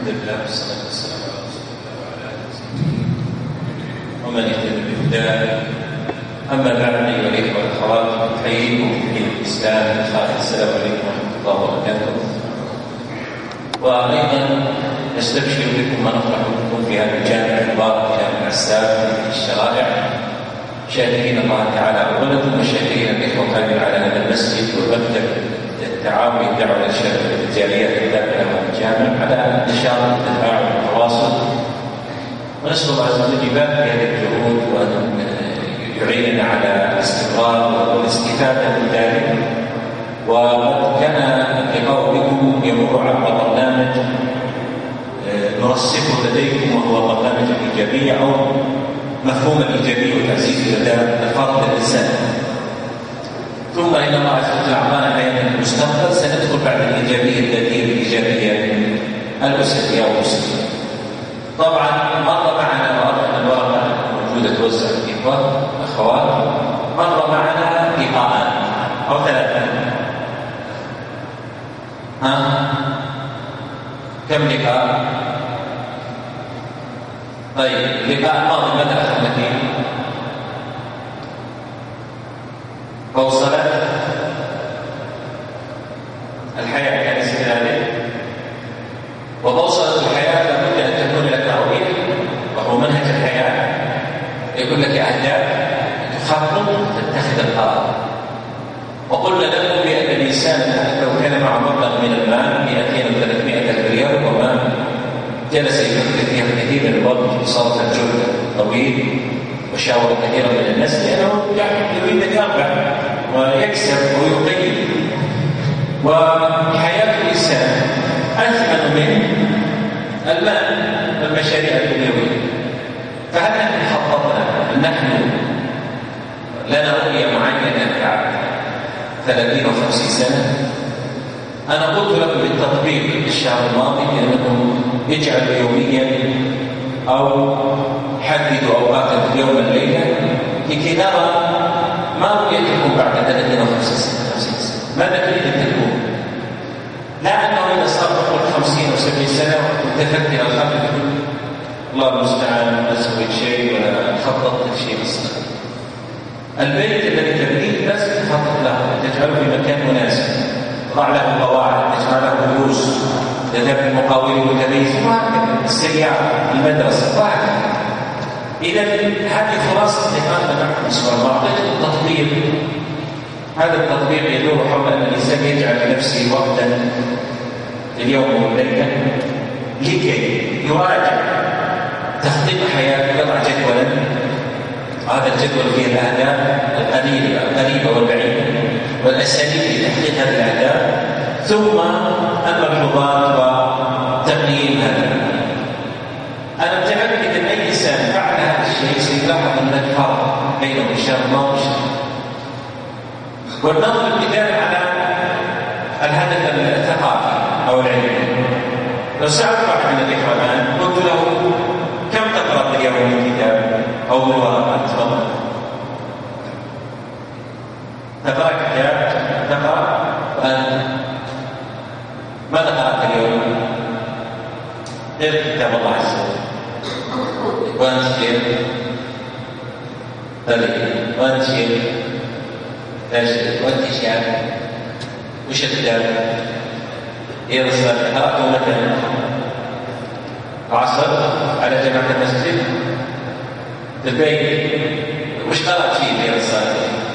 لله والصلاة والسلام على رسول الله وعلى آله وصحبه ومن اهتدى بهداه. أما بعد أيها الإخوة والأخوات، أحييكم في الإسلام السلام عليكم ورحمة الله وبركاته. وأيضا نستبشر بكم ونفرح بكم في هذا الجامع المبارك جامع السابق في الشرائع، شاكرين الله تعالى أولكم وشاكرين الإخوة القائمين على هذا المسجد والمكتب التعاون الدعوة التجارية الداخلة من الجامع على نشاط التفاعل والتواصل، ونسأل الله عز وجل يبارك في هذه الجهود وأن يعيننا على الاستمرار والاستفادة من ذلك. وقد كان اللقاء بكم يمر عبر برنامج نرسخه لديكم، وهو برنامج الإيجابية أو مفهوم الإيجابية والتعزيز لدى الفرد الإنساني. ثم إن الله عز وجل أعطانا حياة المستقبل، سندخل بعد الإيجابية التي الإيجابية الأسرية والأسرية. طبعا مر معنا الورقة موجودة توزع الإخوة أخوات، مر معنا لقاءان أو ثلاثة. كم لقاء؟ طيب اللقاء الماضي ماذا أخذنا فيه؟ بوصلة الحياة كان استدلالي، وبوصلة الحياة لابد أن تكون لك رؤية وهو منهج الحياة، يقول لك أهداف تخطط تتخذ القرار. وقلنا لكم بأن الإنسان لو كان مع مبلغ من المال 200 أو 300 ريال وما جلس يفكر فيها كثير من الوقت وصارت الجهد طويل وشاور كثيرا من الناس، لأنه يريد أن يربح ويكسب ويقيم. وحياة الإنسان أثمن من المال والمشاريع الدنيوية. فهل نحن خططنا أن نحن لنا رؤية معينة بعد 30 أو 50 سنة؟ أنا قلت لكم بالتطبيق الشهر الماضي بأنكم اجعلوا يوميا أو حددوا أوقاتا في اليوم والليلة لكي نرى ما رؤيتكم بعد 30 أو 50 سنة. ماذا تريد أن تكون؟ لا أنه إذا صار قبل 50 أو 70 سنة وتفكر الخطط الله المستعان ما سويت شيء ولا خططت شيء أصلا. البيت الذي تبنيه لازم تخطط له، تجعله في مكان مناسب، تضع له قواعد، تجعل له دروس، تذهب المقاول المتميز، السيارة، المدرسة، وهكذا. إذا هذه فرص لقاءنا معكم سؤال واحد، التطبيق. هذا التطبيق يدور حول أن الإنسان يجعل لنفسه وقتا اليوم والليلة لكي يراجع تخطيط حياته، يضع جدولا. هذا الجدول فيه الأهداف القريبة والبعيدة والأساليب لتحقيق هذه الأهداف، ثم الملحوظات وتقييم هذا. أنا متأكد أن أي إنسان فعل هذا الشيء سيلاحظ أن الفرق بينه الشهر الماضي والنظر الكتاب على الهدف الثقافي أو العلمي. لو سألت واحد من الإخوة الآن قلت له كم تقرأ في اليوم من كتاب أو من ورقات؟ تفضل. تقرأ كتاب؟ تقرأ؟ ماذا قرأت اليوم؟ غير كتاب الله عز وجل. وأنت كيف؟ وأنت كيف؟ وأنت شيخ؟ وش الكتاب؟ إيه رسالة؟ قرأته مثلا العصر على جماعة المسجد في البيت، وش قرأت فيه في رسالة؟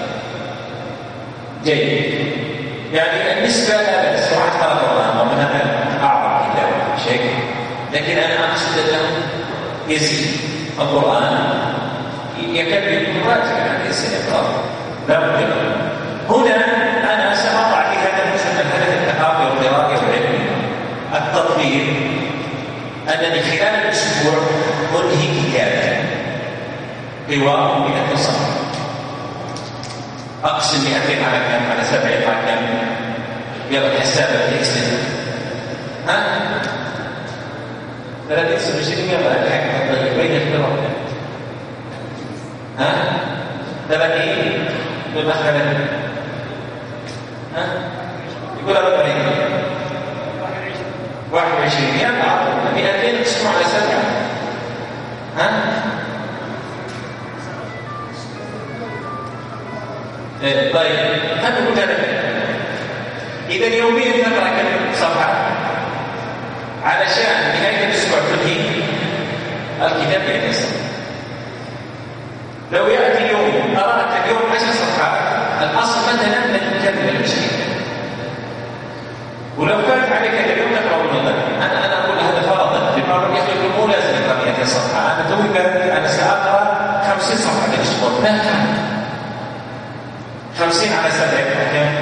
جيد. يعني النسبة لا بأس، واحد قرأ القرآن ومثلا أعظم كتاب شيء، لكن أنا أقصد أنه يزيد القرآن يكاد يكون راجع عن الإنسان يقرأ. لا بد هنا أنا سأضع في هذا الهدف الثقافي والقراءي والعلمي التطبيق، أنني خلال الأسبوع أنهي كتابا قواه 100 صفحة، أقسم 200 على كم؟ على 7 على كم؟ يلا حسابة تكسب 23 يلا الحق بين القراءة 30 بمخلة يقول 40 21 يبقى 200 اقسموا على 7. طيب هذا مجرد. إذا يوميا تقرأ كم صفحة علشان نهاية الأسبوع تنهي الكتاب ينتهي. لو يأتي يوم قرأت اليوم 10 صفحات، الأصل مثلا أن تكمل المشكلة. ولو كانت عليك اليوم تقرأ النظر، أنا أقول هذا فرضا في بعض الأحيان مو لازم تقرأ 200 صفحة. أنا توي أنا سأقرأ 50 صفحة في الأسبوع، لا كم 50 على 7 كم؟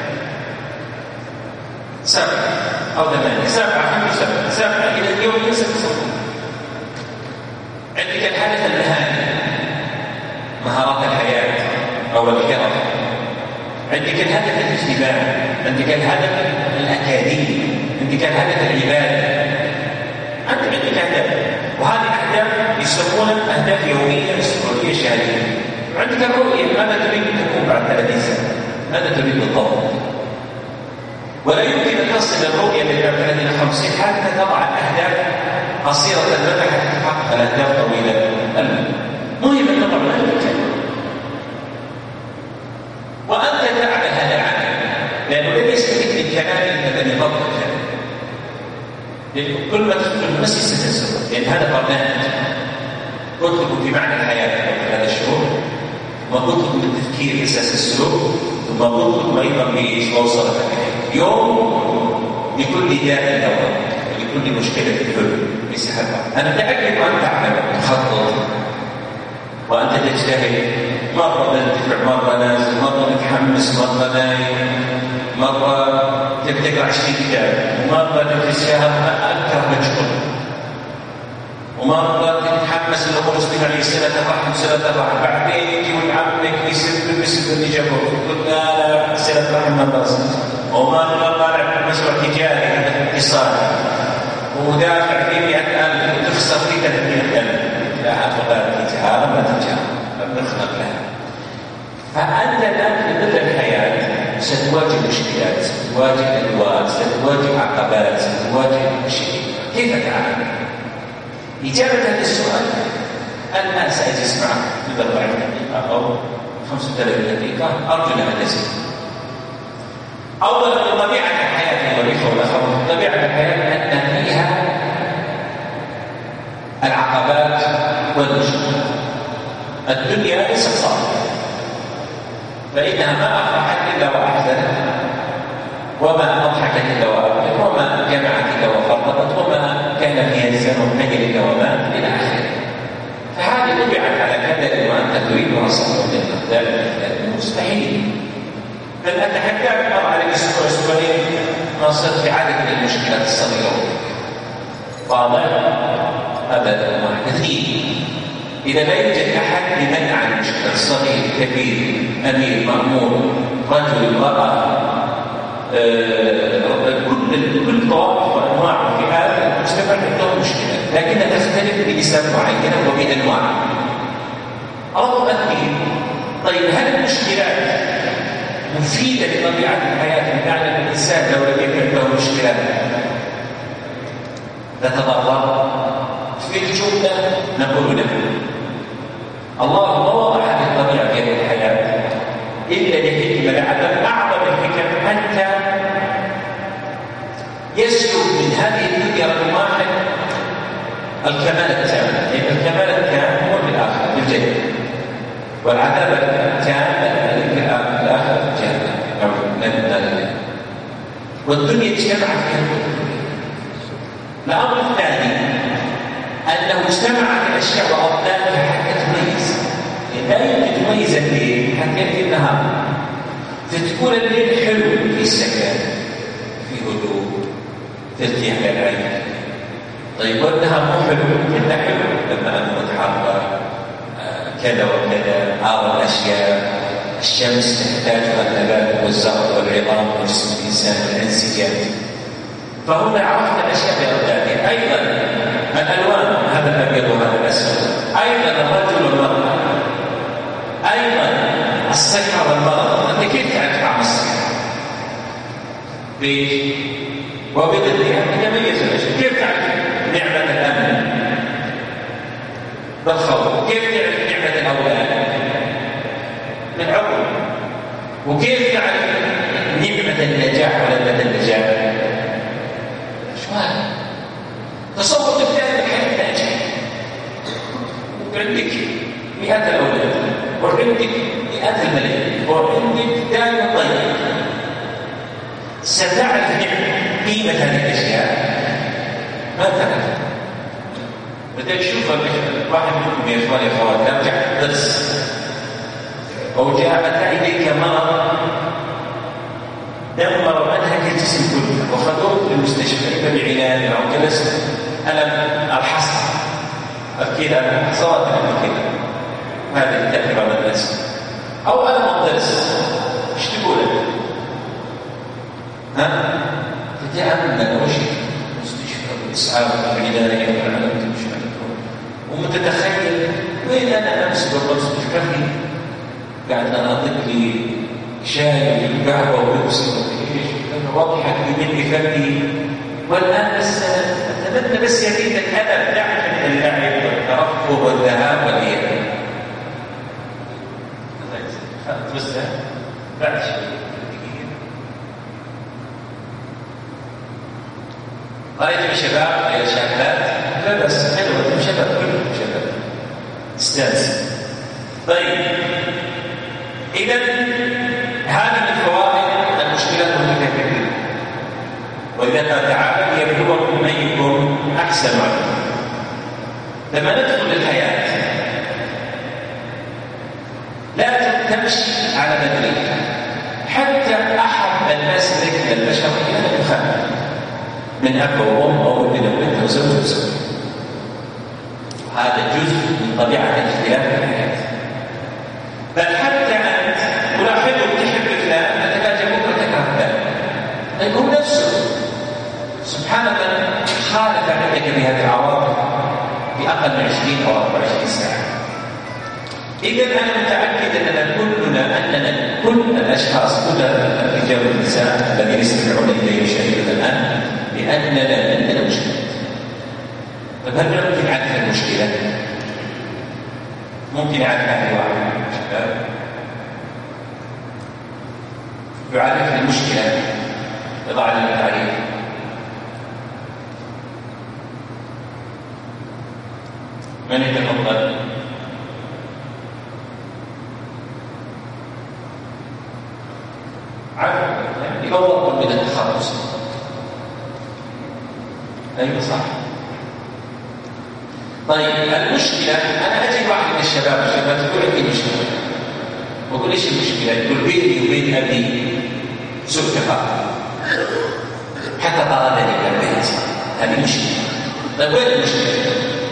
7 أو 8 7 7 إلى اليوم ينسى صفحة. عندك الحدث المهني، مهارات الحياة أو الكرم. عندك الهدف الاجتماعي، عندك الهدف الأكاديمي، عندك الهدف العبادي. عندك أهداف، وهذه الأهداف يسمونها أهداف يومية أسبوعية شهرية. عندك الرؤية، ماذا تريد أن تكون بعد 30 سنة؟ ماذا تريد بالضبط؟ ولا يمكن أن تصل الرؤية من 30 إلى 50 حتى تضع الأهداف قصيرة المدى حتى تحقق الأهداف طويلة المدى. مهم أن تضع الأهداف وأنت تعمل هذا العمل، لأنه لن يستفيد من كلامك الذي فضلك. كل ما تدخل المسجد ستنسى، لأن هذا برنامج قلت لكم في معنى الحياة في هذا الشهور، وقلت لكم بالتفكير أساس السلوك، ثم قلت لكم أيضا بإيش وصلت يوم لكل داء دواء ولكل مشكلة حل بسحبها. أنا متأكد أن تعمل تخطط وأنت تجتهد، مرة تدفع، مرة نازل، مرة متحمس، مرة نايم، مرة تقرأ 20 كتاب، مرة تدرس شهر أكثر مشغول، ومرة تتحمس لأمور مسلمة عليه صلة الرحم صلة الرحم، بعدين يجي ويعمك يسب اللي جابوه يقول لا صلة الرحم ما درست، ومرة طالع مشروع تجاري هذا اقتصادي ودافع فيه 100,000 وتخسر فيه 300,000. لا أفضل تجارة ما تجارة نخلق لها. فأنت الآن في ظل الحياة ستواجه مشكلات، ستواجه أدوار، ستواجه عقبات، ستواجه مشاكل. كيف تعامل؟ إجابة هذا السؤال الآن سأجلس معك في 40 دقيقة أو 35 دقيقة، أرجو أن تزيد. أولا طبيعة الحياة الوظيفة والأخرى، طبيعة الحياة أن فيها العقبات والمشكلات. الدنيا ليست صالحة، فإنها ما أفرحت إلا وأحزنت، وما أضحكت إلا وأبكت، وما جمعت إلا وفرقت، وما كان فيها الزمن نجل إلا وما إلى آخره. فهذه طبعت على كدر وأنت تريدها صلوا من ذلك مستحيل. بل أتحدى مر على أسبوع أسبوعين ما صرت في عدد من المشكلات الصغيرة واضح أبدا كثير. إذا لا يوجد أحد لمنع عن المشكلة، صغير كبير أمير مأمور رجل امرأة، كل طوائف وأنواع وفئات المجتمع عندهم مشكلة، لكنها تختلف بنسب معينة وبأنواع أو أثير. طيب هل المشكلات مفيدة لطبيعة الحياة؟ بمعنى الإنسان لو لم يكن له مشكلات تتضرر؟ في الجملة نقول له الله ما وضع هذه الطبيعة في هذه الحياة إلا لحكمة، لعل أعظم الحكم حتى يسلب من هذه الدنيا رقم واحد الكمال التام، لأن الكمال التام هو في الآخرة بالجنة، والعذاب التام في الآخرة بالجنة أو لن. والدنيا اجتمعت فيها. الأمر الثاني أنه اجتمع في أشياء وأطلالها حتى تميز. لا يمكن تميز الليل حتى يأتي النهار، فتكون الليل حلو في سكن، في هدوء، ترتيح للعين. طيب والنهار مو حلو، إلا حلو لما أنه متحرك كذا وكذا، أرى الأشياء. الشمس تحتاجها النبات والزرع والعظام وجسم الإنسان والأنسجات. فهنا عرفنا الأشياء بأطلالها. أيضا الألوان، هذا الأبيض وهذا الأسود، أيضا الرجل والمرأة، أيضا الصحة والمرض. أنت كيف تعرف عن الصحة؟ وبالذات يتميز بالخوف. كيف تعرف نعمة الأولاد؟ من عقل. وكيف تعرف نعمة النجاح ولذة النجاح؟ شو هذا؟ تصور تبدأ بحياة ناجحة وعندك مئات الأولاد وعندك مئات الملايين وعندك دائما طيب، ستعرف قيمة هذه الأشياء؟ ما تعرف. بدك تشوف واحد منكم يا إخواني أخوات لو جاء درس أو جاء أتى إليك مرض دمر منهج الجسم كله وخذوه للمستشفى إما بعناية أو جلست ألم الحصى كذا صوت كذا، هذه تأتي بعض الناس أو ألم الضرس، إيش تقول؟ تتأمل وش مستشفى والإسعاف والعناية والعلم ومتتخيل وين أنا أمس بالمستشفى قاعد أناطق لي شاي وقهوة ولبس وإيش أنا واضحة من فمي والآن بس أتمنى بس يزيدك أنا دعك من اللعب والترفه والذهاب والإياب. توسع بعد شوي. رأيتم الشباب يا شابات؟ لا بس حلوة شباب كلهم شباب استانس. طيب إذا هذه من فوائد المشكلات المتكررة. وإذا قال تعالى ليبلوكم أيكم أحسن عملا. لما ندخل الحياة لا تمشي على بدرك. حتى أحد الناس ذكر البشر كان يخالف من أب وأم أو من بنت وزوج وزوج. هذا جزء من طبيعة الاختلاف في الحياة. بل حتى أنت تلاحظه تحب فلان أتلاقى بكرة تكره فلان، لأنه نفسه سبحان من خالف عندك بهذه العواطف في أقل من 20 أو 24 ساعة. إذا أنا متأكد أننا كل الأشخاص كل الرجال والنساء الذين يستمعون إلي شهيدا الآن بأننا عندنا مشكلة. طيب هل ممكن نعرف المشكلة؟ ممكن يعرف هذا واحد من الشباب يعرف المشكلة يضع لنا تعريف. من يتفضل؟ يعني يفضل من التخصص. أيوة صح. طيب المشكلة أنا أجي واحد من الشباب تقول لي مشكلة، وأقول إيش المشكلة؟ يقول بيني وبين أبي سوء تفاهم حتى طردني من البيت. هذه مشكلة. طيب وين المشكلة؟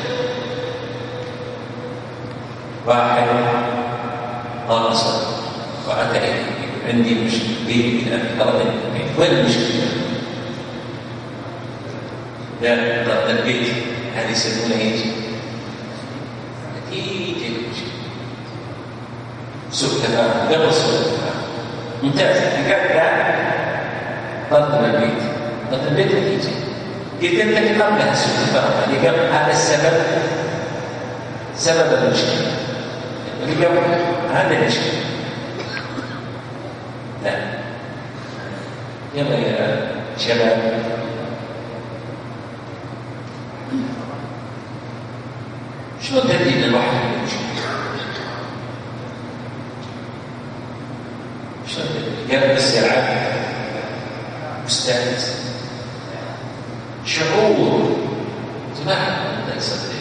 واحد ناقص وأتى إلي عندي مشكلة بيني وبين أبي طردني من البيت. وين المشكلة؟ لا طرد البيت هذه يسمونها ايش؟ نتيجة المشكلة. سوء تفاهم قبل سوء تفاهم. ممتاز. قبل طرد البيت. طرد البيت نتيجة. قلت انت قبلها سوء تفاهم اللي قبل هذا السبب سبب المشكلة. اللي قبل هذا المشكلة. لا يلا يا شباب شو الدليل الواحد المشكلة؟ شو الدليل؟ قال بس يلعب مستانس شعور تبعه لا يصدق.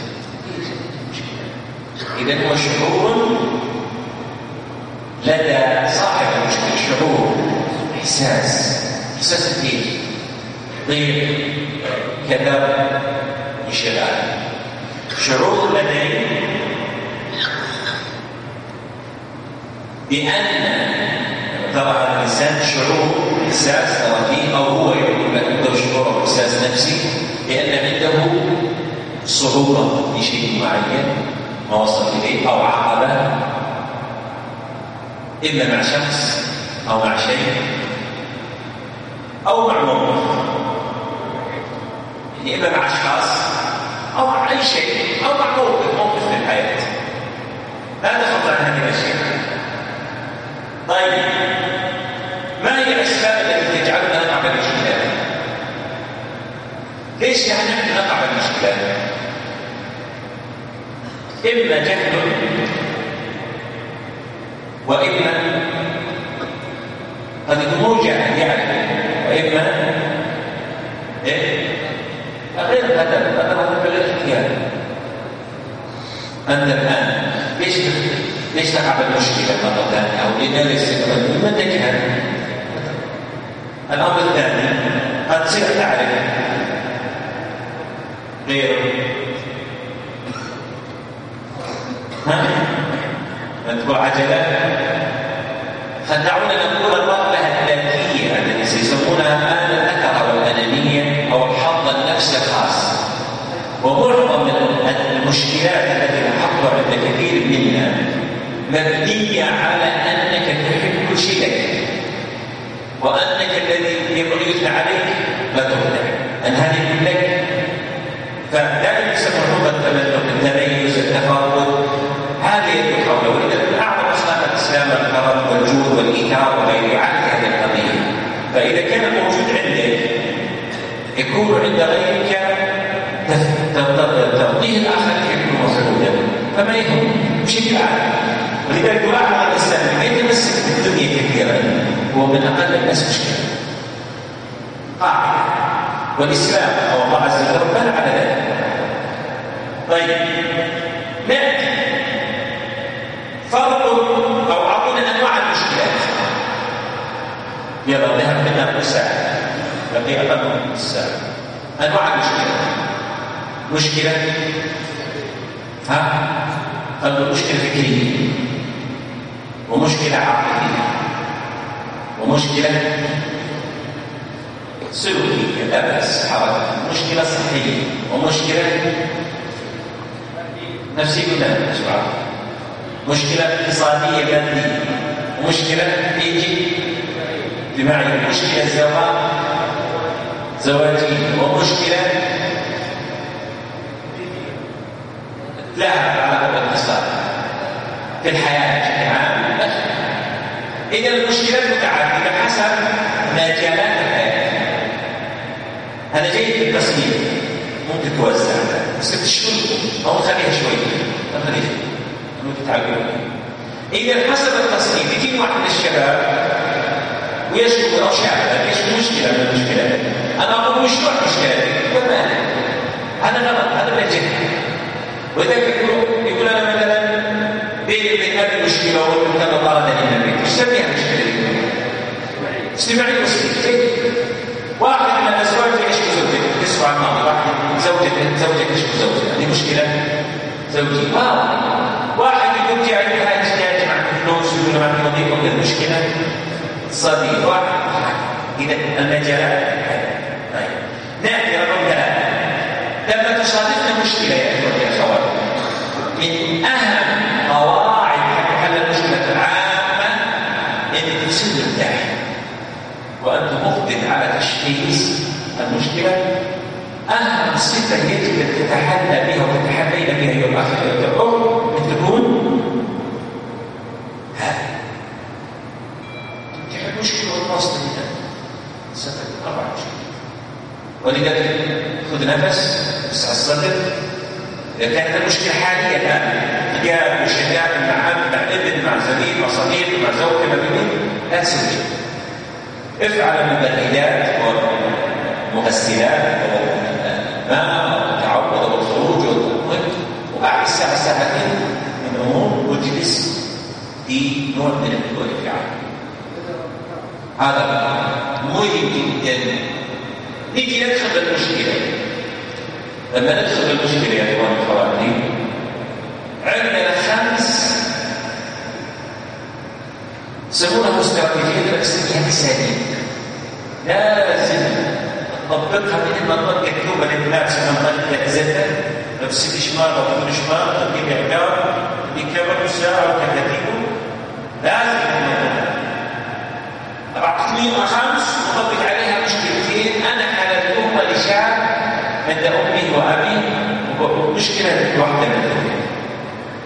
إذا هو شعور لدى صاحب المشكلة، شعور إحساس الدين ضيق كذا انشغال. شعور لديه بأن ترى الإنسان شعور إحساس ترى فيه أو هو يقول لك عنده شعور أو إحساس نفسي بأن عنده صعوبة في شيء معين ما وصل إليه أو عقبة إما مع شخص أو مع شيء أو مع موقف، يعني إما مع أشخاص أو مع أي شيء أو مع موقف في الحياة. الحياة. لا تخطر عن هذه الأشياء. طيب، ما هي الأسباب التي تجعلنا نقع بالمشكلات؟ ليش نحن نقع بالمشكلات؟ إما جهل، وإما قد يكون جهل يعني، وإما غير هذا بالاختيار. أنت الآن ليش تقع بالمشكلة مرة ثانية أو لماذا يستقبل من تجهل؟ الأمر الثاني قد تصير تعرف غيره. تقول عجلة، فدعونا نقول الرغبة الذاتية التي يسمونها الآن الأثر والأنانية أو الحظ النفسي الخاص. ومعظم المشكلات التي نحطها عند كثير منا مبنية على أنك تحب كل شيء لك، وأنك الذي يثنى عليك لا تقدر أن هذه لك. فدائما يسمى حب التملك، التميز، التفاوض، هذه الحول. وإذا من أعظم أصناف الإسلام الكرم والجود والإيثار وغيره عن هذه القضية. فإذا كان موجود عندك يكون عند غيرك ترضيه الآخر يكون مفروضا، فما يهم بشكل عام. ولذلك أعظم الإسلام ما يتمسك بالدنيا كثيرا هو من أقل الناس مشكلة قاعدة، والإسلام أو الله عز وجل بنى على ذلك. طيب، نأتي فرق أو أعطينا أنواع المشكلات. يلا ذهب منا الساعة بقي أقل من الساعة. أنواع المشكلات: مشكلة قالوا مشكلة فكرية، ومشكلة عقلية، ومشكلة سلوكية لا بأس حركة، مشكلة صحية، ومشكلة نفسية لا بأس، مشكلة اقتصادية مادية، ومشكلة اجتماعية، مشكلة زواجية، ومشكلة لها علاقة بالاقتصاد في الحياة بشكل عام. إذا المشكلات متعددة حسب مجالات الحياة. هذا جيد في التصميم، ممكن توزع بس تشتغل أو نخليها شوية، ممكن تعلمها. إذا حسب التصميم يجي واحد من الشباب ويشكو أو شاب يشكو مشكلة من المشكلات، أنا أقول مشروع مشكلة هذا غلط، هذا من الجهل. وذلك يقول أنا مثلا بيني وبين هذه المشكلة وكذا طارد لنا البيت، ايش سميها المشكلة؟ اجتماعية بسيطة. واحد من الأزواج يشكو زوجته، يسمع عن الماضي، واحد زوجته يشكو زوجته، هذه مشكلة زوجية. واحد يقول جاي يحتاج مع الفلوس ويقول مع الوظيفة، وهذه مشكلة اقتصادية. واحد إذا المجالات. طيب، نأتي رقم 3. لما تصادفنا مشكلة يا إخوتي يا أخوات، من أهم قواعد حل المشكلة العامة أن تفسد الداعي، وأنت مقدر على تشخيص المشكلة. أهم صفة يجب أن تتحلى بها وتتحلين بها يوم آخر الأمر أن تكون هذه تحل مشكلة والوسط منها ستكون 4 مشكلة. ولذلك خذ نفس، اسعى الصدر. إذا كانت المشكلة حالية الآن حجاب وشجاع مع أب مع ابن مع زميل مع صديق مع زوجة مع بنت، لا تسوي شيء. افعل المبردات والمغسلات والماء والتعوض والخروج والتنقل، وبعد الساعة ساعتين من الأمور واجلس في نوع من الهدوء والانفعال. هذا مهم جدا. نيجي ندخل بالمشكلة. لما ندخل بالمشكلة يا إخوان وأخواتي، عندنا 5 يسمونها استراتيجية الاسلامية الإسلامية، لازم نطبقها مثل ما نطبق كتوبة للناس ونطبق زتة، نفس الشمال وكل شمال تطبيق إعدام بكبر ساعة وتكتيبه، لازم نطبقها. طبعا 5 نطبق عليها مشكلتين أنا حللتهما لشاب عند أمي وأبي، ومشكلة واحدة منهم.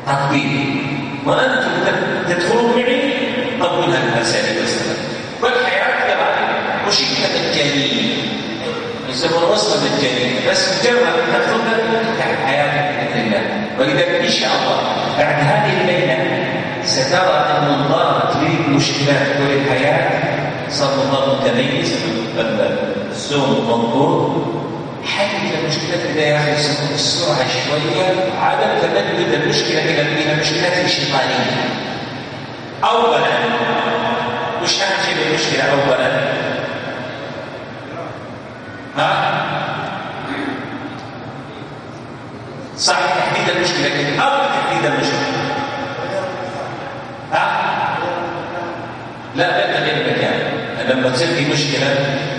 تطبيق، وأنتم تدخلون معي طبقوا هذه الأساليب والسلام. والحياة كذلك مشكلة مجانية يسمون وصفة مجانية، بس مجرد تدخل تحت حياتك بإذن الله. ولذلك إن شاء الله بعد هذه الليلة سترى أن منظارك للمشكلات وللحياة صار منظار متميز. الزوم المنظور حل المشكلات إذا ياخذ السرعة شوية، عدم تمدد المشكلة إلى المشكلات الشيطانية. أولا مش أهم شيء بالمشكلة أولا صح تحديد المشكلة كده أو تحديد المشكلة لا تغيير المكان. لما تصير في مشكلة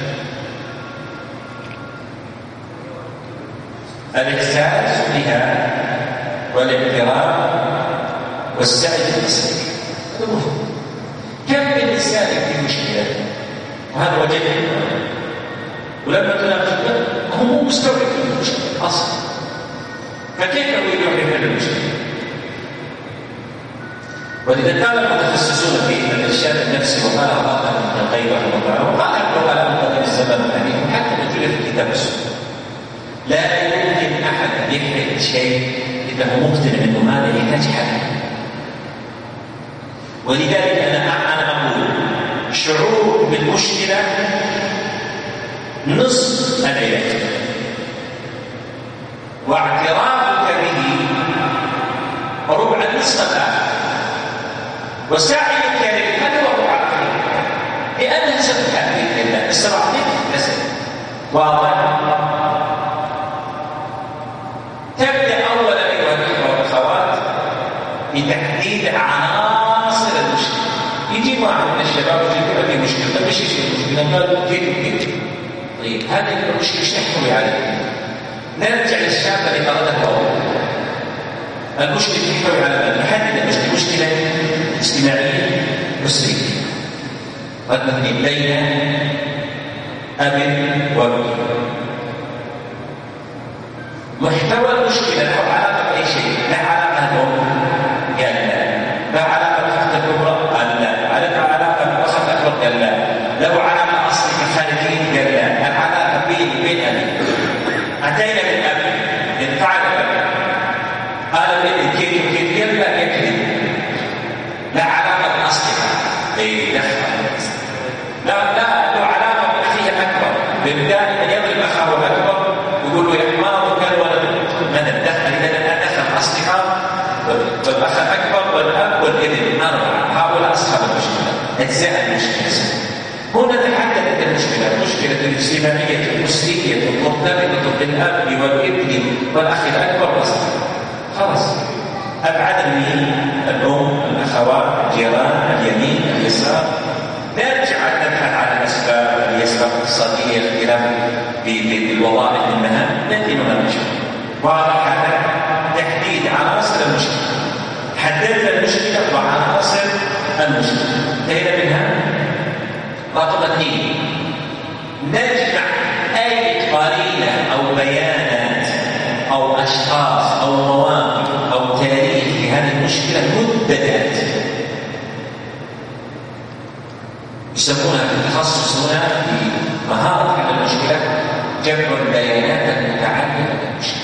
الإحساس بها والاعتراف والسعي في التسليم هذا مهم. كم من إنسان في مشكلة وهذا وجهه، ولما تناقشه هو مو مستوعب في المشكلة أصلا، فكيف هو يروح يحل المشكلة؟ ولذا قال المتخصصون في الإرشاد النفسي وقال الله ابن القيم رحمه الله وقال العلماء من قبل الزمن الحديث حتى موجودة في كتاب السنة، لا يمكن أحد يحل شيء إذا هو مقتنع أنه هذا يحتاج حل. ولذلك أنا أقول شعور بالمشكلة نصف العلاج، واعترافك به ربع النصف الآخر، وسعيك للحل وربع الآخر، لأنها ستحل بإذن الله. السبعة نسل واضح. تبدأ أولا أيها الأخوة والأخوات بتحديد عناصر المشكلة. يجي واحد من الشباب يقول لي مشكلة، طيب ايش المشكلة؟ قال كيف. طيب هذه المشكلة ايش تحتوي عليها؟ نرجع للشاب اللي قرأته أولا. المشكلة تحتوي على ماذا؟ نحدد المشكلة مشكلة اجتماعية أسرية قد نبني بين أب وابن. محتوى المشكلة له علاقة بأي شيء، لا علاقة بالأم قال لا، لا علاقة بالأخت الكبرى قال لا، لا علاقة بالأخت الأكبر قال لا، له علاقة أصلي بالخارجين قال لا، العلاقة بيني وبين أبي. أتينا بالأب ينفعل الأب قال لي كيف قال لا يكذب، لا علاقة بالأصلحة أي دخل لا له علاقة بأخيه الأكبر، بالبداية أن يضرب أخاه الأكبر ويقول له يا حمار وكان ولد من الدخل إذا لا دخل أصلحة والأخ الأكبر والأب والابن أربعة هؤلاء أصحاب المشكلة أجزاء المشكلة. هنا تحددت المشكلة، المشكلة الاجتماعية الأسرية المرتبطة بالأب والابن والأخ الأكبر والأصحاب. خلاص أبعدني الأم الأخوات الجيران اليمين اليسار، نرجع نبحث عن الأسباب اليسار الاقتصادية الاختلاف بالوظائف المهام نأتي من المشكلة. واضح هذا تحديد عناصر المشكلة، حددنا المشكلة وعناصر المشكلة انتهينا منها. رقم 2 نجمع أي قرينة أو بيانات أو أشخاص أو مواقف أو تاريخ في هذه المشكلة مددات، يسمونها في التخصص هنا في مهارة حل المشكلة جمع البيانات المتعلقة بالمشكلة.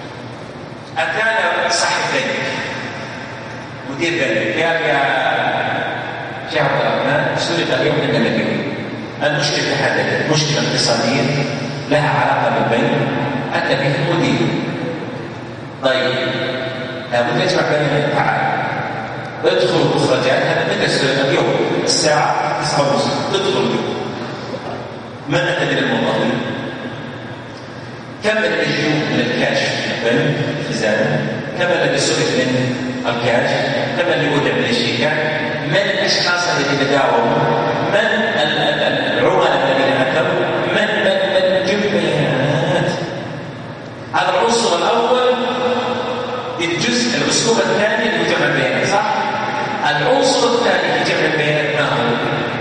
أتانا صاحب بنك مدير بنك قال يا شيخ عبد الرحمن سرق اليوم عندنا بنك، المشكلة تحددت مشكلة اقتصادية لها علاقة بالبنك أتى به المدير. طيب لابد يجمع بيانات، تعال ادخل مخرجات هذا متى سرق اليوم الساعة 9:30 تدخل اليوم. من أتى من الموظفين؟ كم الذي من الكاش من الخزانة؟ كم الذي صرف من الكاش؟ كم اللي ودع من الشركات؟ من الأشخاص الذين تداوموا؟ من العملاء الذين أتوا؟ من جمع بيانات. هذا العنصر الأول الجزء الأسلوب الثاني لجمع البيانات، صح؟ العنصر الثاني في جمع البيانات ما هو؟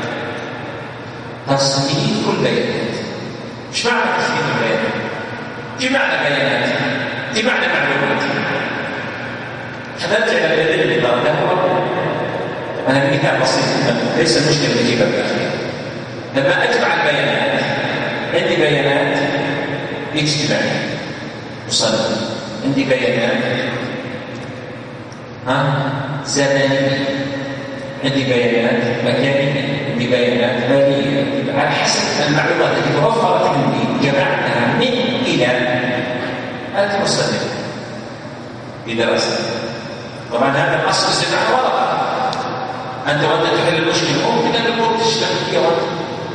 تصنيف كل بيانات. ايش معنى تصنيف البيانات؟ جمعنا بيانات، جمعنا معلومات، فنرجع للدليل اللي ضربناه. أنا مثال بسيط ليس المشكلة اللي تجيبها بالأخير. لما أجمع البيانات عندي بيانات اجتماعية مصنفة، عندي بيانات زمنية، عندي بيانات مكانية، عندي بيانات مالية. على حسب المعلومات التي توفرت عندي جمعتها من إلى أنت مصنف بدراسة. طبعا هذا الأصل يصير على ورقة. أنت وأنت تحل المشكلة ممكن أن الأمور تشتغل فيها وأنت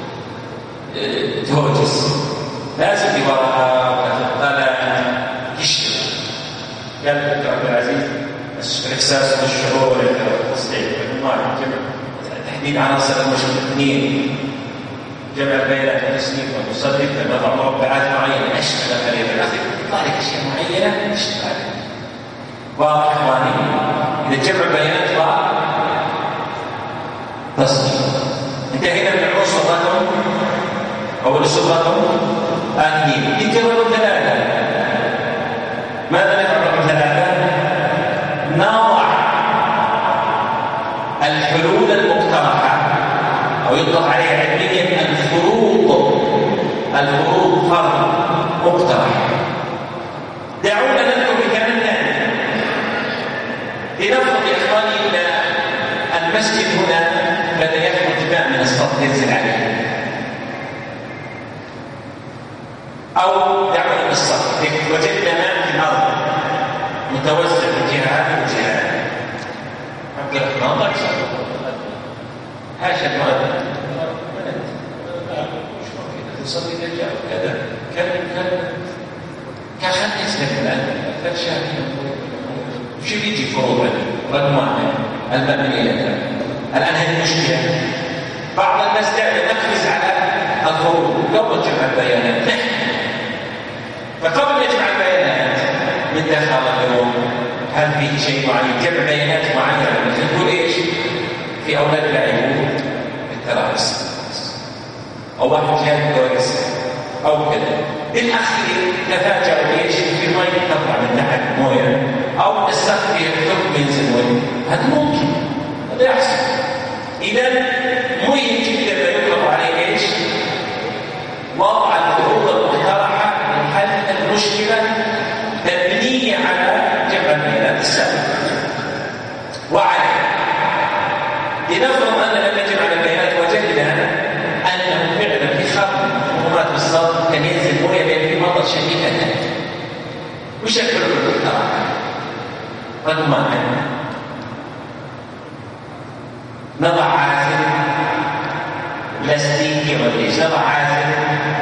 توجس، لازم في ورقة وتطلع تشتغل. قال الدكتور عبد العزيز الإحساس والشعور والتصديق تحديد عناصر المشكلة. 2 جمع البيانات والتصنيف والمصدق نضع مربعات معينة أشكال خليل الأخير تطلع لك أشياء معينة تشتغل. واضح إخواني؟ إذا جمع البيانات وتصنيف انتهينا من العنصر رقم أو الأسلوب رقم 2. يمكن رقم 3. ماذا نفعل رقم 3؟ نضع الحلول المقترحة أو يطلق عليها علميا الفروض فرض مقترح. دعونا نذكر بكلام ثاني. لنفرض يا إخواني أن المسجد هنا بدأ يخرج ماء من السطح ينزل عليه، أو دعونا بالسطح وجدنا ماء في الأرض متوزع في جهات وجهات. عبد الرحمن الله يسلمك حاشا المؤذن تصلي دجال كذا كان خلنا يسلم الآن 3 شهر شو بيجي فروض رقم 1 المبنية. الآن هذه المشكلة. بعض الناس ينفذ على الفروض قبل جمع البيانات. فقبل يجمع البيانات من داخل اليوم هل فيه شيء معين؟ جمع بيانات معينة مثل نقول ايش؟ في أولاد لاعبون بالتراس أو واحد جاء بالدوريس أو كذا. بالأخير تفاجأوا ايش؟ في الماء تطلع من تحت مويه أو السقف يحتك ينزل مويه. هذا ممكن، هذا يحصل. إذا مهم جدا ما يطلق عليه ايش؟ وضع الفروض المقترحة لحل المشكلة مبنية على جمع البيانات السابقة. وعلى لنفرض أننا نجمع البيانات وجدنا أنه فعلا في خط حمرات بالصوت كان ينزل مويه بين في مطر شديد أتاك. وش الحلول المقترحة؟ رقم 1 نضع عازل بلاستيكي وليش، نضع عازل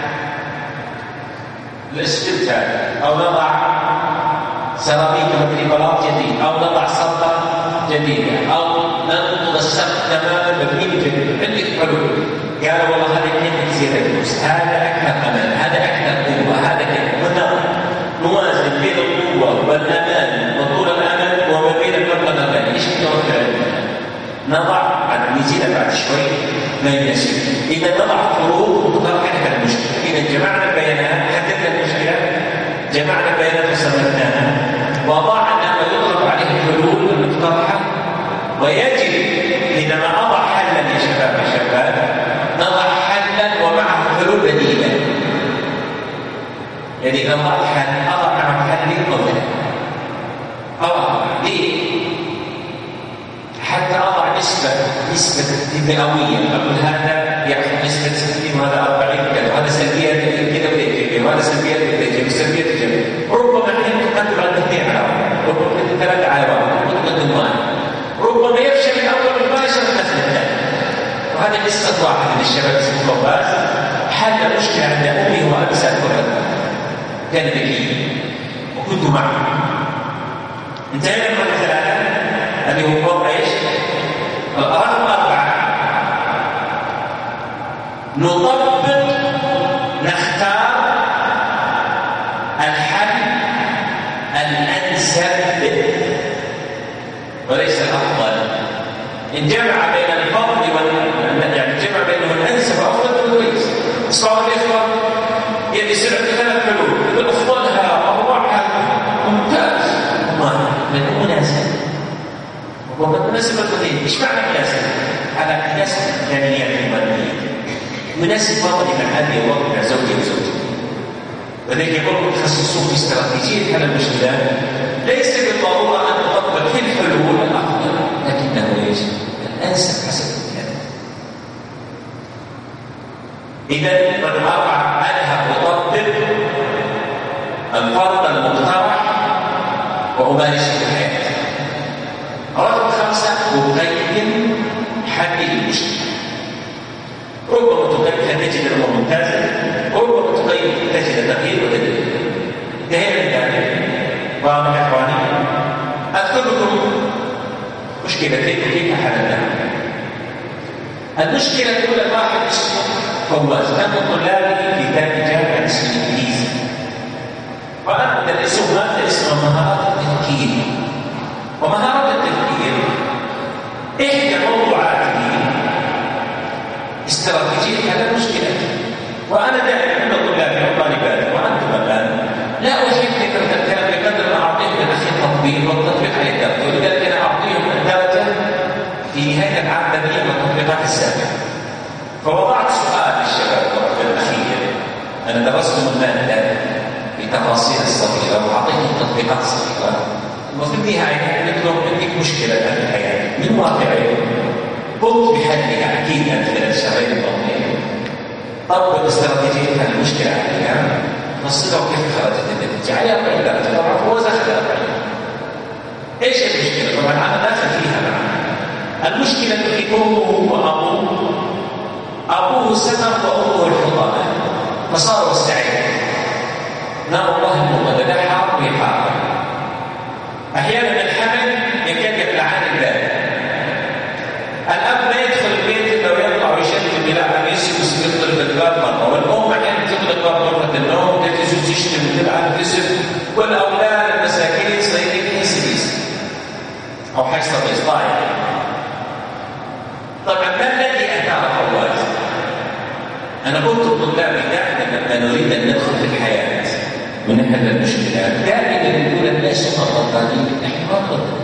الاسفلتات أو نضع سيراميك مثل بلاط جديد أو نضع سطح جديدة أو ننقض السقف تماما مبني جديد. عندك حلول. قالوا والله هذا كيف يصير الفلوس، هذا أكثر أمان، هذا أكثر قوة، هذا كيف نوازن بين القوة والأمان وطول الأمل وما بين المبلغ المالي. إيش نتوقع؟ نضع نزيد بعد شوي ما يناسب. إذا نضع فروض مقترحة المشكلة. إذا جمعنا البيانات حددنا المشكلة، جمعنا البيانات وصنفناها وضعنا ما يطلق عليه الحلول المقترحة. ويجب حينما أضع حلا يا شباب نضع حلا ومعه حلول بديلة. يعني إذا ضعت حل أضع معه حل قبل ليه؟ حتى أضع نسبة مئوية. أقول هذا يأخذ نسبة 60 وهذا 40 وهذا سلبيات كذا وكذا وهذا سلبيات كذا وسلبيات كذا. ربما الحين تقدم على 2 على واحد، ربما 3 على واحد وتقدم واحد. ربما يفشل الأول مباشرة مثل الثاني. وهذا قصة واحد من الشباب اسمه فواز حل مشكلة عند أمي وأبي سافر كان ذكي وكنت معه. انتهينا من 3 اللي هو وضع ايش؟ رقم 4 نطبق نختار الحل الأنسب وليس الأفضل. إن جمع بين الفضل يعني جمع بينه الأنسب وأفضل كويس. صار الإخوة يدي سرعة 3 حلول بالأفضلها أروعها ممتاز من مناسب ومناسب المدين. ايش معنى مناسب؟ على قياس الامكانيات الماديه. مناسب وقت محلي ووقت زوجي وزوجتي. وذلك يقول متخصصون في استراتيجيه حل المشكلات ليس بالضروره ان تطبق في الحلول الافضل، لكنه ايش؟ الانسب حسب الامكانيات. اذا رقم 4 اذهب واطبق الفرض المقترح وامارس في الحياه. رقم 5 أقيم حل المشكلة. ربما تجد الأمور ممتازة، ربما تجد تغيير وتدريب. انتهينا من ذلك. واضح يا إخواني؟ أذكر لكم مشكلتين كيف حلتها. المشكلة الأولى واحد اسمه فواز، كان طلابي في ذلك جامعة اسمه الإنجليزي، وأنا أدرسه هذا اسمه مهارات التفكير. ومهارة التفكير إحدى موضوعاته استراتيجية حل المشكلات. وأنا دائما عند طلابي وطالباتي وأنتم الآن لا أحب ذكر الكلام بقدر ما أعطيهم لأخي التطبيق والتطبيق على الدرجة، ولذلك أنا أعطيهم الدرجة في نهاية العام بديهية والتطبيقات السابقة. فوضعت سؤال للشباب في الأخير، أنا درستهم المادة بتفاصيل الصغيرة وأعطيهم تطبيقات صغيرة، وفي النهاية قلت لهم عندك مشكلة في الحياة من واقعية قمت بحلها. أكيد أنت خلال الشهرين الماضيين طبق استراتيجية حل المشكلة عليها، فصلوا كيف خرجت النتيجة عليها. طيب لا طبعا هو زخل. ايش المشكلة؟ طبعا أنا داخل فيها معنا. المشكلة في أمه وأبوه. أبوه سكر وأمه الحضانة، فصاروا السعيد. نار الله الموقدة لا حار ويحار. أحيانا الحمل يكاد يبلعان الباب. الأب لا يدخل البيت إلا ويطلع ويشد بلعب يسكس يضرب الباب مرة، والأم أحيانا تغلق باب غرفة النوم تجلس تشتم وتلعب تسب، والأولاد المساكين صايرين سبيس أو حيصل إصلاحي. طبعا ما الذي أثار فواز؟ أنا قلت لطلابي دائما لما نريد أن ندخل في الحياة ونحل المشكلات دائما نقول الناس غلطانين، نحن ما غلطانين.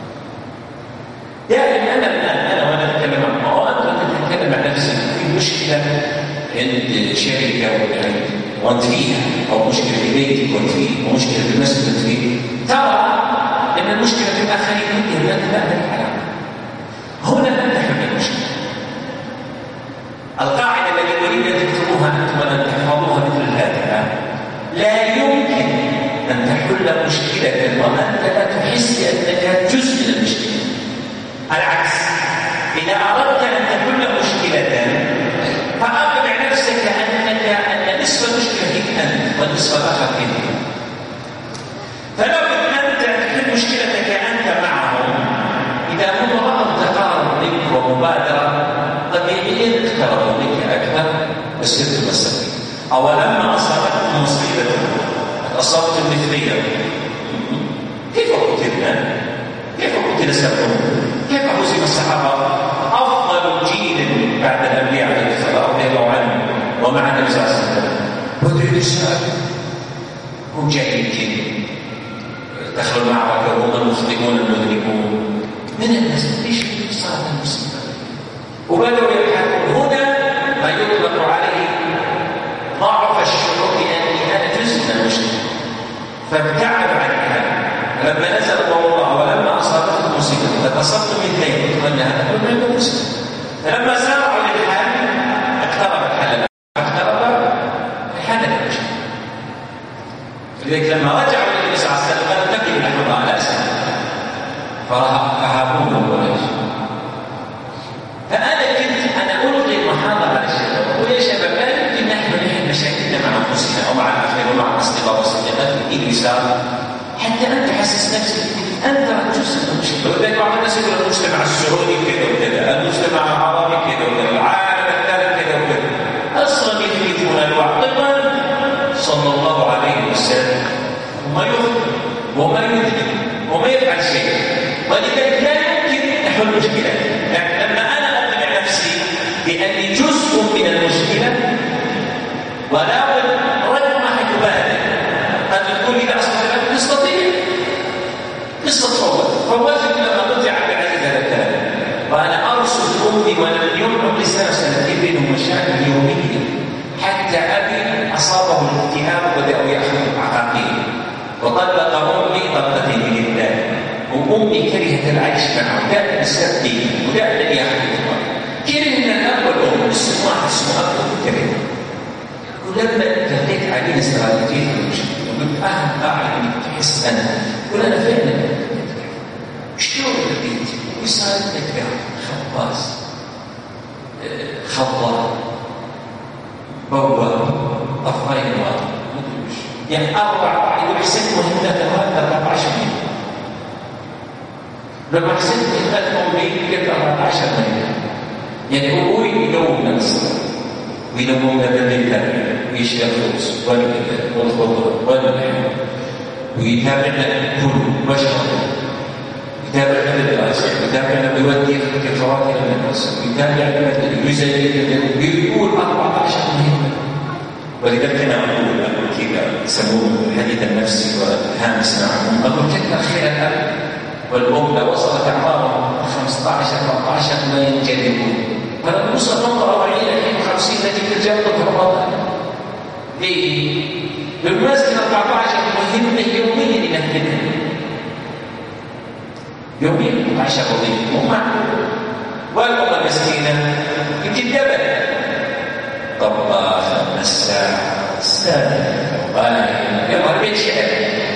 دائما انا وانا اتكلم عن وانت تتكلم عن نفسك في مشكله عند شركه وانت فيها، او مشكله في بيتك وانت فيه، او مشكله في المسجد وانت فيه، ترى ان المشكله في الاخرين ممكن لا تبان الحرام. هنا لا تحل المشكله. القاعده التي اريد ان تكتبوها انتم وان تحفظوها مثل هذه: لا يمكن أن تحل مشكلة وأنت لا تحس بأنك جزء من المشكلة. العكس، إذا أردت أن تحل مشكلة فأقنع نفسك أن نصف المشكلة فيك أنت والنصف الآخر فيك. فلو أنت تحل مشكلتك أنت معهم، إذا هم رأوا تقارب منك ومبادرة قد يجب اقتربوا منك أكثر وصرت مستقيم. أولما أصابتكم مصيبة أصبتم مثليا كيف قتلنا؟ كيف قتل السبعون؟ كيف هزم الصحابة؟ أفضل جيل بعد الأنبياء عليه الصلاة والسلام ومع النبي صلى الله عليه وسلم بدأوا يسألوا هم جاهلين دخلوا المعركة وهم المسلمون المذنبون من الناس ليش صارت المصيبة؟ وبدأوا يبحثون. هنا ما يطلق عليه ضعف الشعور بأني أنا جزء من المشكلة، فابتعدوا عن الحل. لما نزل الله ولما أصابتهم مصيبة فتصبت من ذلك وأن هذا كل من المسلم، فلما سارعوا للحل اقترب الحل، اقترب الحل المشكلة. لذلك لما رجعوا للنبي صلى الله عليه وسلم قالوا نكتب نحن على أسفل فرهبوهم قريش. فأنا ألقي محاضرة على الشباب وأقول يا شباب لا يمكن نحن نحل مشاكلنا مع أنفسنا أو مع الآخرين ومع الأصدقاء والصديقات في رسالة حتى أنت تحسس نفسك أنت جزء من المشكلة. ولذلك بعض الناس يقول المجتمع السعودي كذا وكذا، المجتمع العربي كذا وكذا، العالم الثالث كذا وكذا. أصلا يثبتون الوعظ صلى الله عليه وسلم وما يخطئ وما يذنب وما يفعل شيء، ولذلك لا يمكن نحل مشكلة. لما أنا أقنع نفسي بأني جزء من المشكلة ولا رغم ما تبادر أن تقول إذا أصبحت تستطيع قصة فواز لما قلت عبد العزيز سنة سنتين بينهم مشاكل يومية، حتى أبي أصابه الاكتئاب وبدأوا يأخذوا العقاقير، وطلق أمي طلقتين لله، وأمي كرهت العيش معه، دائما يسبني ودائما يأخذ كرهنا الأب والأم، اسم واحد اسمه أب وكرهنا. ولما ابتديت عليه استراتيجية المشكلة وقلت أعلم إنك تحس أنا، قل أنا فعلا شلون بديت؟ وصار أتبع خباز، خضار، بواب، طفاين واحد، يعني 4 يحسن مهمة 14 يوم. لما حسنت مهمة أمي قلت 14 يوم، يعني أبوي يلومنا الصلاة ويلومنا بالله ويشتري الخبز والخضر واللحم ويتابعنا كل بشر، يتابعنا بالدراسة، يتابعنا بيودي الفواكه للمدرسة، يتابعنا يزيد ويقول 14 مهمة. ولذلك أنا أقول كذا يسمونه الحديث النفسي والهامس معهم، أقول كثر خير الأب والأم لو وصلت أعمارهم 15 14 ما ينجذبون، فلما نوصل نمرة 40 50 نجد الجودة رمضان. ليه؟ بالمسكن 14 مهمة يوميا لنهدنا يوميا 10 وظيفة مو معقول. والأم المسكينة يتدبر طباخة مساحة سادة وغالية يا مربي شعر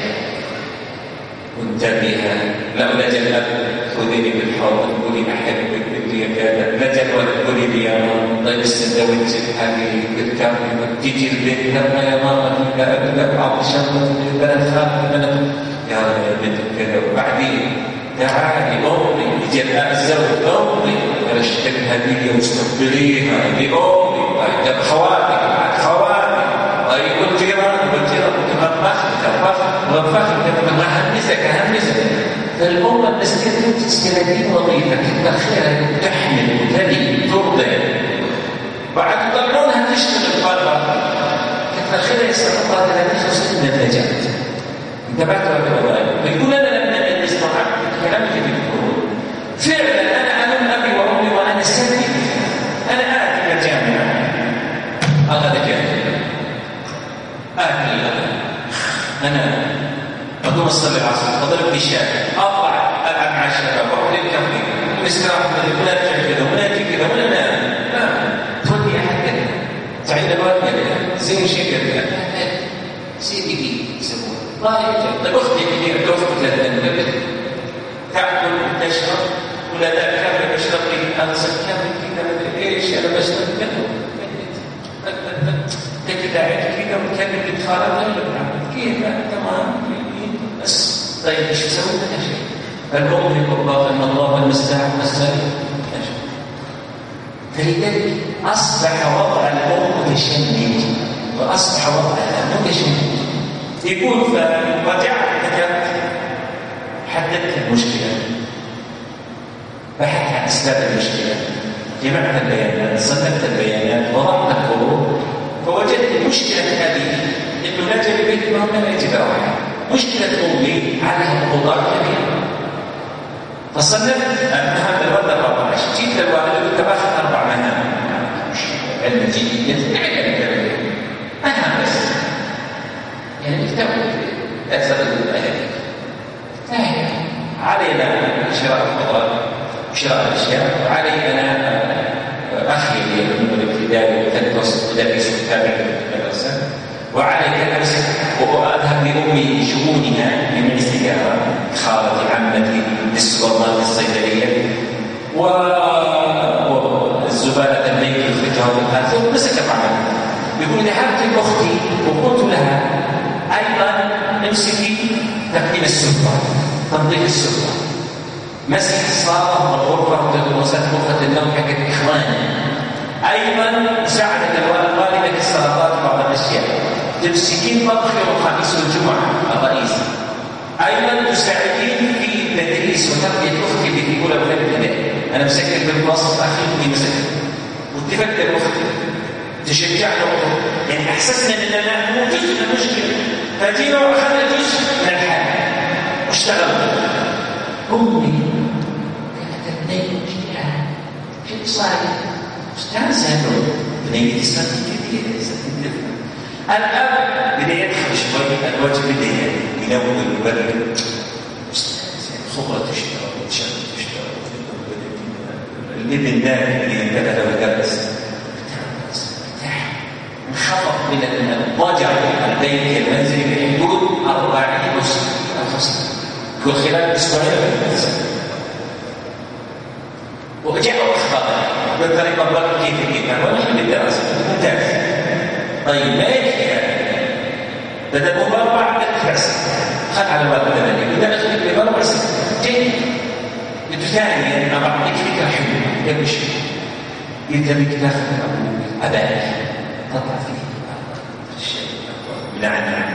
منتبهة لولا جلت خذيني بالحوض قولي أحبك بدي كذا لا جلت قولي لي يا ماما طيب السندوتش الحقيقي بالكامل تيجي البيت لما يا ماما لا بعض شغلة البنات خاف البنات يا بنت كذا. وبعدين تعالي أمي يجي الزوج أمي رشتك هدية واستقبليها لأمي طيب خواتك بعد خواتك طيب والجيران طبخت هنسك. فالأمة المسكينة تستلدين وظيفة كتر خيرها تحمل وتلي ترضي بعد يطلعونها تشتغل بره كتر خيرها يستطيع 30 نتاجات. انتبهت ولا يقول أنا لما نجلس معك كلام في الكون فعلا أنا ألوم أبي وأمي وأنا سلبي. أنا آتي الجامعة أغلى جامعة آتي أنا أقوم أصلي العصر أضرب بشاي أطلع ألعب مع الشباب أروح للكافيه ونستراحة ولا ترجع كذا ولا تجي كذا ولا لا تودي أحد كذا سعيد الوالد كذا زين شيء كذا سيدي يسمونه طيب أختي كثير توفت للأنبت تأكل وتشرب ولا تأكل تشرب لي أنا سكر كذا إيش أنا بشرب كذا كذا كذا وكذا بتخالف كيف تمام بس طيب ايش يسوي لنا شيء؟ الأم يقول ان الله المستعان والسلام. فلذلك اصبح وضع الأم متشدد واصبح وضع الأم متشدد. يقول فرجعت كتبت حددت المشكله بحثت عن اسباب المشكله جمعت البيانات صنفت البيانات وضعت الحلول فوجدت مشكله هذه انه لا جري بيت ما يجد راحه. مشكلة أمي عليها ضغوطات كبيرة فصنفت مهام الولد 14 جيت للوالد قلت باخذ 4 مهام علم جديد مهام بس يعني اكتبوا لا تسبب الآيات علينا شراء الخضار وشراء الأشياء وعلينا أخي الابتدائي والتدرس مدرس متابع المدرسة وعليك أمسك وأذهب لأمي شؤونها من السيارة خالتي عمتي للسوبر ماركت الصيدلية والزبالة الليل يخرجها والآثار مسك العمل. يقول ذهبت لأختي وقلت لها أيضا امسكي تقديم السفرة تنظيف السفرة مسك الصالة والغرفة غرفة النوم حق الإخوان أيضا مساعدة الوالدة في السلطات وبعض الأشياء تمسكين طبخ يوم الخميس والجمعة الرئيسي أيضا تساعدين في التدريس وتربية أختي اللي في أولى وثانية. أنا مسكت بالمتوسط أخي مسكت واتفقت أختي تشجعنا يعني أحسسنا أننا مو جزء من المشكلة فجينا وأخذنا جزء من الحل واشتغلنا. أمي كانت تبني مشكلة شو صاير استانس انه بنيه تستفيد كثير الاب بدا يدخل شوي الوجه بدا ينوي ويبرد خبره تشتغل الابن دائما اللي انتبه ويدرس انخفض من الضجر البيت المنزلي بحدود 40 فصل يكون خلال اسبوعين وجاءوا اخبار بالطريقه الضبط كيف ونحن بالدراسه ممتاز. طيب ما يكفي بدا المباراه بعد الدراسه خد على بالك ذلك بدأ نخلي المباراه بس جيد ثانيا انا بعطيك فكره حلوه قبل شيء يلزمك تاخذ ابائك تطلع فيه الشيء بلعنه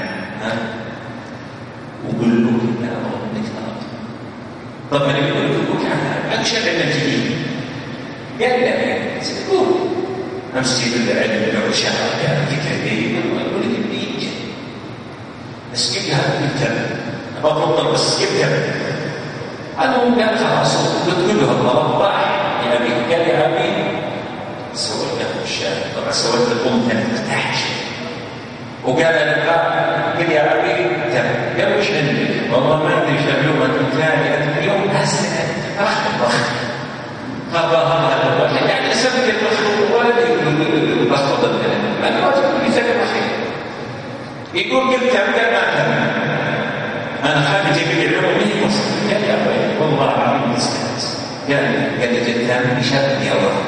وقول له لا انك طب ما يقول لك عن شيء النتيجه قال لا سيقول امسك بالعلم والعشاء فكره دي ويقول لك بيجي بس جبتها بالتم بطل بس جبتها المهم قال خلاص قلت له الله راح يا ابي قال يا ابي سويت له الشاي طبعا سويت الام ترتاح وقال قال يا ابي قال وش عندك؟ والله ما ادري ايش اليوم انت ثاني اليوم اسف اخذ هذا يعني سبك المخلوق ولا بخطط الكلام ما الواجب يسكر خير يقول قلت قال ما تم انا خايف يجيب لي اليوم مني مصر قال يا ابي والله العظيم مستانس قال لي جدا يشارك يا الله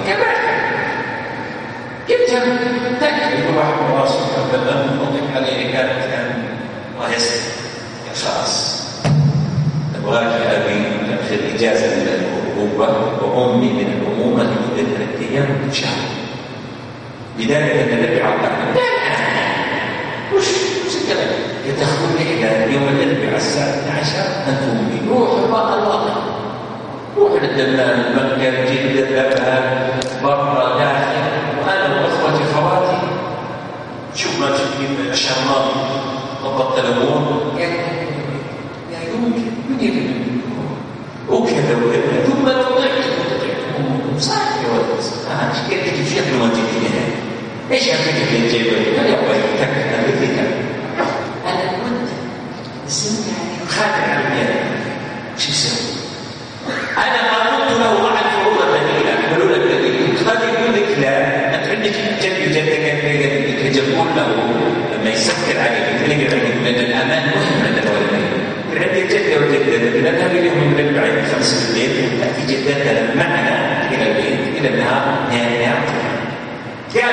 قلت تكفي واحد راسه فبدا نطلق عليه كان الله يسر خلاص ابغاك يا ابي في الاجازه من الابوه وامي من الامومه لمده 3 ايام شهر بدايه النبي على الله وش الكلام يتخذون إلى يوم الأربعاء الساعة 12 أنتم روح الله روح للدمام المكة جدة ذبها برا داخل وأنا وأخوتي خواتي شوف ما تشوفين الشرماط والبطلون يا يمكن من يمكن وكذا وكذا ثم تطيعتم صح يا ولد ايش كيف تجيب شيء ما تجيب هنا ايش الفكره اللي تجيبها يا ولد تكتب بالفكره انا كنت السن يعني خادع على البيان وش يسوي انا ما قلت له مع الفروض البديله حلول البديله قد يقول لك لا انت عندك جد وجدك يجبون له لما يسكر عليك تلقى من الامان مهم عند الوالدين عندي جده وجده نذهب اليهم من البعيد 5 بالليل تاتي جدتنا معنا الى البيت الى النهار نهايه كان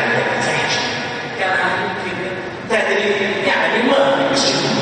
ممكن تدري يعني ما يشوفون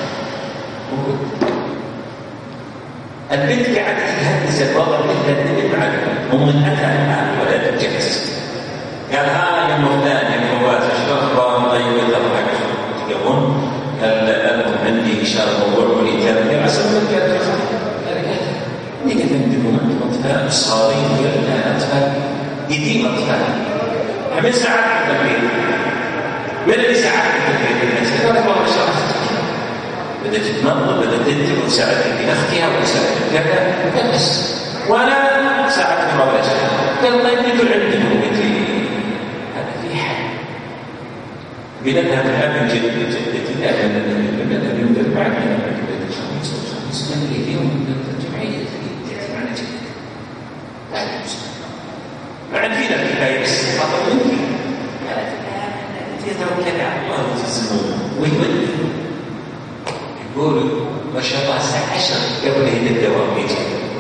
البنت قاعده تهدس الوضع تهدد مع ومن اتى الان ولا تجلس قال ها يوم فلان يوم فواز شلون اخبار طيب ولا تقولون قال عندي اشاره موضوع وليتم عسى من كان نيجي عندكم اطفال صغارين ولا اطفال يديم اطفال من ساعات التمرين من اللي ساعات التمرين قال والله شرفت بدأت تتنظر بدأت تنتبه وساعدت في اختها وساعدت كذا بس وانا ساعدت مراجعه قال طيب نقول عندكم قلت لي هذا في حل بنذهب الان جدتي نذهب يوم الاربعاء الخميس والخميس نملي اليوم الجمعيه تاتي معنا جدا لا ما عندنا الحكايه بس خاطر مني قالت انت يتوكل على الله وتلزمون ويولي يقولوا ما شاء الله الساعه 10 قبل هنا الدوام يجي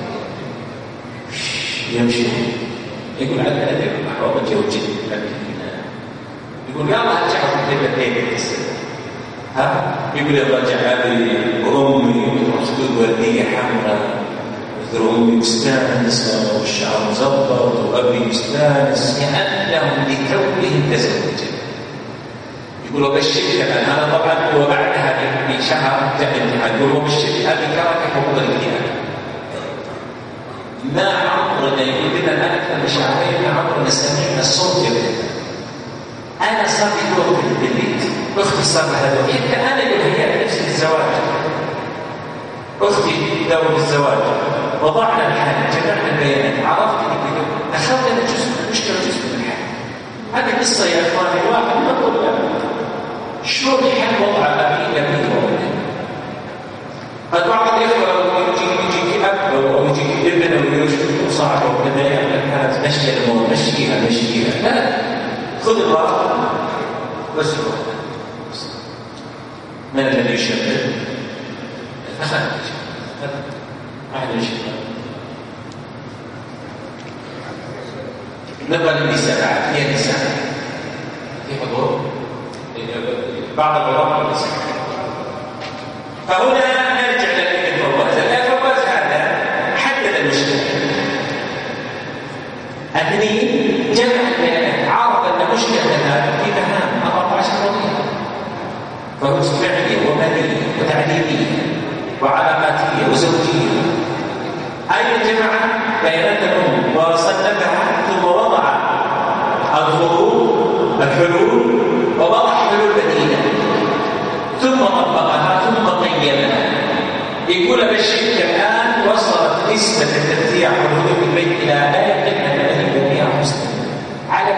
يمشي يقول على الادب الاحوال جو جدا يقول يلا ارجعوا في البيت ها يقول ارجع ابي وامي وخدود ورديه حمراء مثل امي مستانسه والشعر مزبط وابي مستانس كانهم لتوهم تزوجا يقول وبشرك انا طبعا وبعدها بشهر جاء الامتحان يقول وبشرك ابي ترك حقوق الامتحان ما عمرنا يقول لنا الان اكثر من شهرين ما عمرنا سمعنا الصوت يبدا أنا صار لي دور في البيت أختي صار لها دور حتى أنا اللي هيأت نفسي للزواج أختي دور الزواج وضعنا الحالة جمعنا البيانات عرفت أخذنا جزء مشكلة هذه قصة يا إخواني، الواحد يقول شلون يحل وضع أبي وولده. بعض الإخوة لو يجيك أب أو يجيك ابن أو يجيك صاحب أو كذا يقول لك هذا مشي الأمور، مشيها. لا، خذ الراحة بس من الذي يشبه؟ أخذ أحد يشبه. نبغى النساء بعد، هي النساء في حضور بعض العلماء النساء. فهنا نرجع للابن فواز. الابن فواز هذا حدد المشكلة. اثنين، جمع البيانات، عرف ان مشكلة هذا في مهام 14 وظيفة، فهو فعلية ومالية وتعليمية وعلاقاتية وزوجية. أيضا جمع بيانات الأم وصنفها، ثم وضع الحلول ووضع حلول بديلة، ثم طبقها ثم قيمها. يقول بالشركة الآن وصلت نسبة التدفيع حدود البيت إلى لا يقل عن 30% على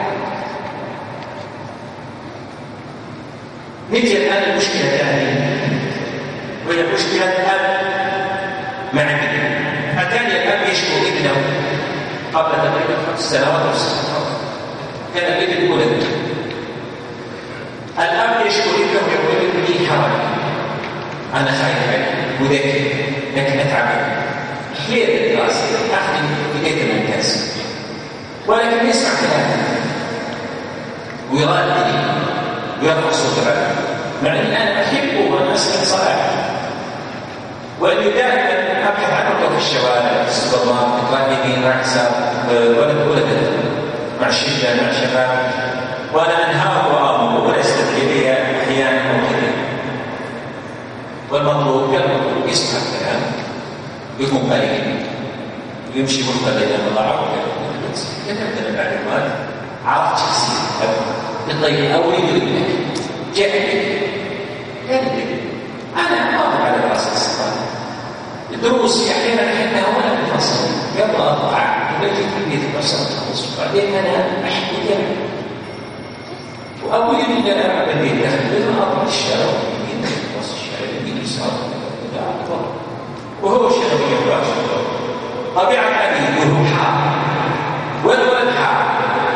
نجي الآن المشكلة الثانية، وهي مشكلة الأب مع ابنه. أتاني الأب يشكو ابنه قبل تقريبا 5 سنوات أو 6 سنوات، كان الابن ولد. الأب يشكو ابنه يقول ابني حرام، أنا خايف عليه وذكي لكن أتعب خير الدراسة، أخذ بداية الممتاز، ولكن يسمع كلامه ويردني ويرفع صوته عليه، مع أني أنا أحبه وأنا أسمع صلاحه، وأني دائما أبحث عنه في الشوارع، في السوبر ماركت، راكبين مع حساب ولد مع الشله مع الشباب، وأنا أنهار وأمر ولا يستدعي لي أحيانا وكذا. والمطلوب كالمطلوب يسمع الكلام يكون قليل ويمشي مختلفا الله كتبت المعلومات، عرفت شخصية بالطريقة أو يريد لك جاهل أنا أمر على رأس الصلاة. الدروس أحيانا أحبها وأنا بالفصل يلا أطلع وبيجي في البيت بس أخلص، بعدين أنا أحكي كلام وأول يريد أن أنا أعمل بيت أخذ أطلع الشارع وسط الشارع يجي يسار وهو شيخ يفرش طبيعة أبي وهو حار والولد حار،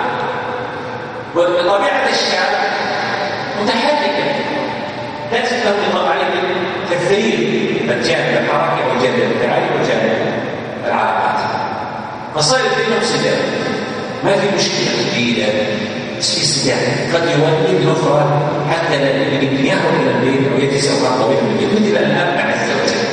وطبيعة الشعب متحركة لا تستطيع عليك تفريغ الجانب الحركي والجانب الفعالي والجانب العلاقات، فصار في نفس ذلك ما في مشكلة جديدة في صداع قد يولد الأخرى حتى الابن يهرب إلى البيت أو يتسوق طويل من البيت مثل الأب مع الزوجة.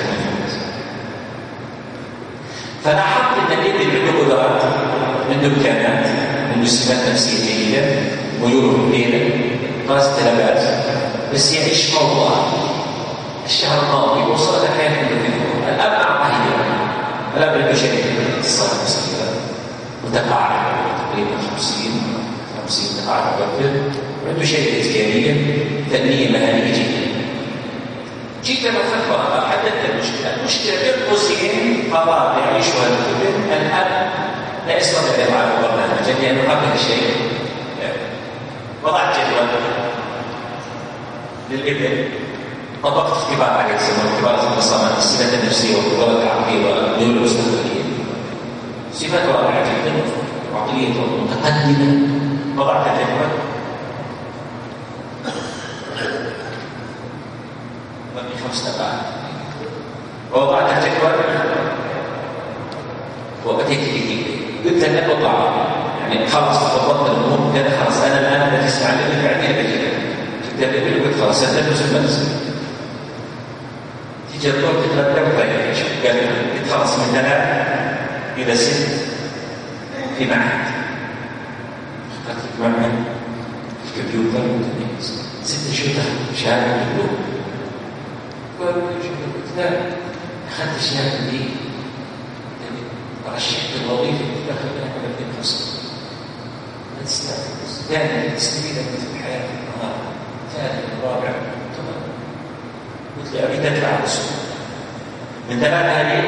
فلاحظت أن الابن عنده قدرات، عنده إمكانات، عنده سمات نفسية جيدة، ميوله الليلة، دراسة تلبات، بس يعيش موضوع. الشهر الماضي وصل حياة المدرسة، الأب أعطاه الأب عنده شركة اتصال مسؤولة متقاعدة تقريبا 50 تقاعد وقتل، وعنده شركة تجارية تنمية مهنية جيدة. جيت لما فترة حددت المشكلة بين قوسين قرار يعيشها الابن. الأب لا يستطيع يضع البرنامج لأنه قبل شيء وضعت جدول للابن، طبقت اختبار عليه يسمى اختبار المصامات الصفات النفسية والقدرات العقلية والميول المستقبلية، صفات رائعة جدا وعقلية متقدمة. وضعت جدول في 5 دقائق، ووضعت الجدول وأتيت به قلت لا تطلع يعني خلاص ضبطت الأمور كذا خلاص أنا الآن بتسمع لي بعدين بجيبك تبدأ قلت خلاص سددت المنزل تيجي الدور تترتب طيب شوف قال خلاص من 3 إلى 6 في معهد، اخترت معهد الكمبيوتر 6 شهور شهادة الدبلوم. قالوا لي شوف لا أخذت الشهادة دي رشحت الوظيفة دخل منها 30 لا تستفيد ثاني تستفيد من الحياة في النهار، ثاني الرابع تمام. قلت لي أريد أدفع الرسول من 3 هذه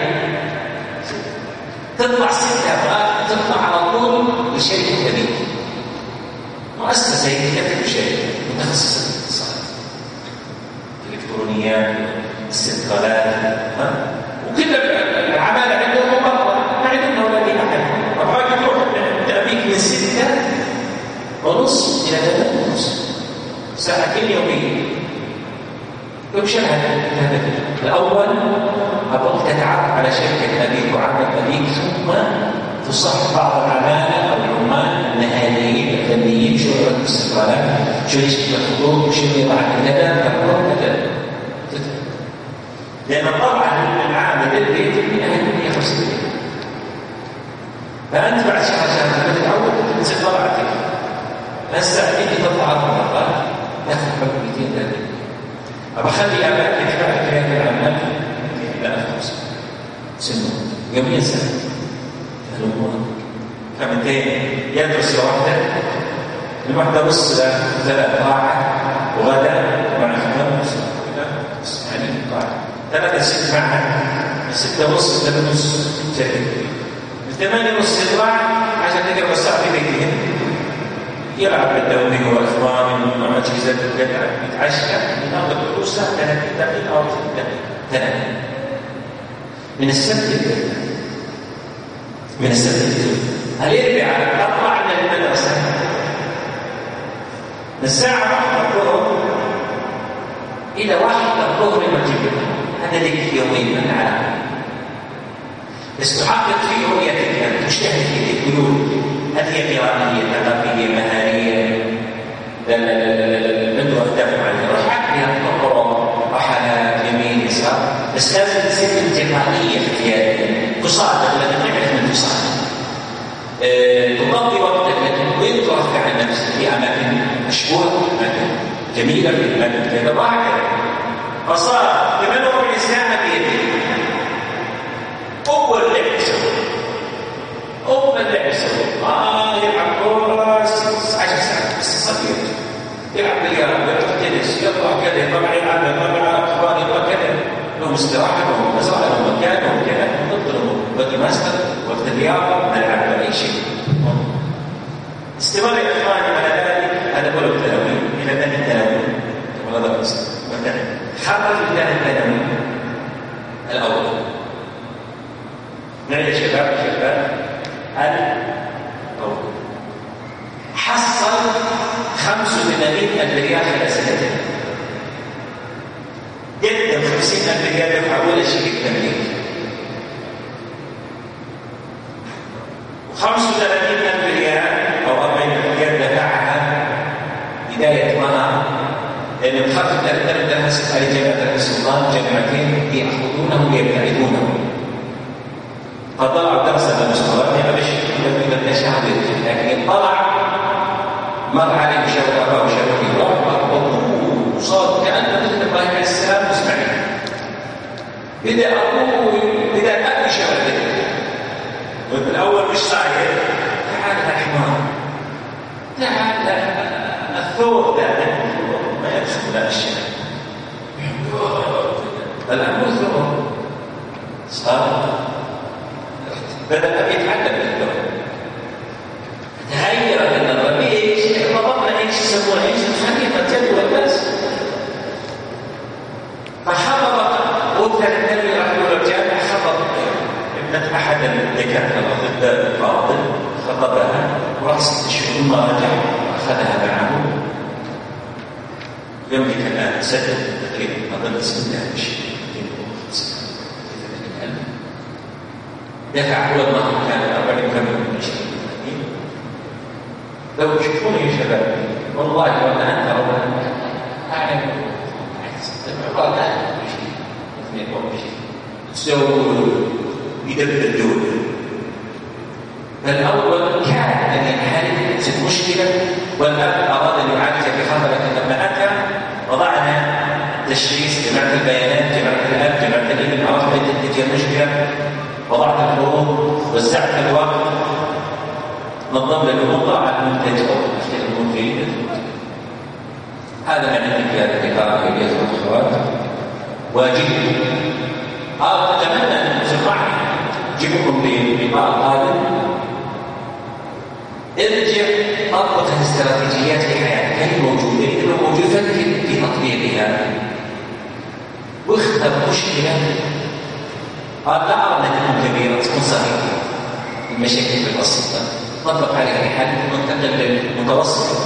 تطلع 6 أبغاك تطلع على طول لشركة البيت سيكتب شيء متخصص في الاتصال، الإلكترونيات، الاستثقالات، وكل العمالة عندهم مبطلة، ما عندهم أولادين أحد. الراجل يروح تأبيك من 6:30 إلى 3:30 ساعة كل يومية. يمشي هذا الأول أبغى تتعرف على شركة أبيك وعمل أبيك، ثم تصحح بعض العمالة أو العمال النهاريين الفنيين شو يعملوا الاستقرارات، شو يشتغل الخطوط، شو يضع كذا كذا. لأن طبعا العامل البيت من أهل الدنيا 50 دقيقة، فأنت بعد شهر شهرين تتعود تنزل طلعتك. هسه أنت تطلع 4 مرات داخل حوالي 200 دقيقة. أبى أخلي أماكن فعلا في هذه العمال لا أخلص سنة يوميا سنة الأمور 2 يدرس الواحدة نص 3 طاعة وغدا مع 5 يعني طاعة 3 6 معها 6:30 3:30 8:30 يطلع عشان تقرأ الساعة في بيتهم، يلعب بالدوري وإخوانه مع أجهزة البيت، يتعشى يناظر الدروس 30 دقيقة أو 3 من السبت الأربعاء أطلع من المدرسة من الساعة 1 الظهر إلى 1 الظهر المغرب. هذا لك يومين من العالم، بس تحقق في رؤيتك أن تجتهد في الحلول. هل هي قراءية، ثقافية، مهارية؟ بدو أهداف معينة راح أحكيها طرق، رحلات، يمين يسار، بس لازم تصير انتقائية في حياتك، تصادق لأنك تعرف من تصادق. تقضي وقتك وين ترفع عن نفسك في أماكن مشهورة، أماكن جميلة، في أماكن كذا وهكذا. فصار 48 ساعة بيدك. أول لعب يسوي يلعب كورة 16 ساعة بس صغير، يلعب بلياردو، يلعب تنس، يطلع كذا، يطلع يلعب، يطلع أخبار، يطلع كذا، لهم استراحة، لهم مزرعة، لهم مكان، لهم كذا، نطلب بدل ماستر وقت الرياضة نلعب بأي شيء. استمر يا إخواني على ذلك. هذا هو التنوين إلى ثاني التنوين ولا درس مثلا خرج ثاني التنوين الأول. نعم يا شباب الأول حصل 85,000 ريال خلال سنتين، قدم 50,000 ريال يدفع ولا شيء للتمليك، و35,000 ريال أو 40,000 ريال دفعها بداية مهر، لأن الخرج درس على جامعة السلطان، جامعتين يأخذونه ويبتعدونه، فطلع درس المستوى يعني مش من الشهر، لكن طلع مر عليه بشهر أبا وشهر الله وصار كأنه مثل إبراهيم عليه السلام مسمعين. بدأ أبي شهر والأول مش صحيح، تعال يا حمار، تعال الثور ده ما يدخل لا الشيء الأمر ثور صار بدأ يتعلم الدور، تغير النظر ليش؟ ضبطنا ايش يسمونه ايش الخليفة جدول بس، فحضر وكان النبي رحمه الله الجامع خطب ابنة أحد الدكاترة الأطباء الفاضل، خطبها وراح 6 شهور ما رجع أخذها معه. يملك الآن سدد تقريبا أظن 6,000 دفع هو المهر كان 45,000. لو تشوفوني يا شباب والله وأنا أنت أعلم والله تسووا يدبدون. فالأول كان أن ينحل مشكلة، والأب أراد أن يعالج بخبرة لما أتى وضعنا تشخيص، جمعت البيانات، جمعت الأب، جمعت الابن، عرفت تجي المشكلة، وضعت الحروب، وزعت الوقت، نظم للوضع على المنتج أو المنتج. هذا من عندك يا الذكرى أيها الأخوات، واجب. أتمنى أن تسمعني جيبكم بلقاء قادم. ارجع أطبق استراتيجيات الحياة هي موجودة إنه موجود في تطبيقها. واختر مشكلة قال لا أرى أنها تكون كبيرة، تكون صغيرة، المشاكل البسيطة طبق عليها حل وانتقل للمتوسط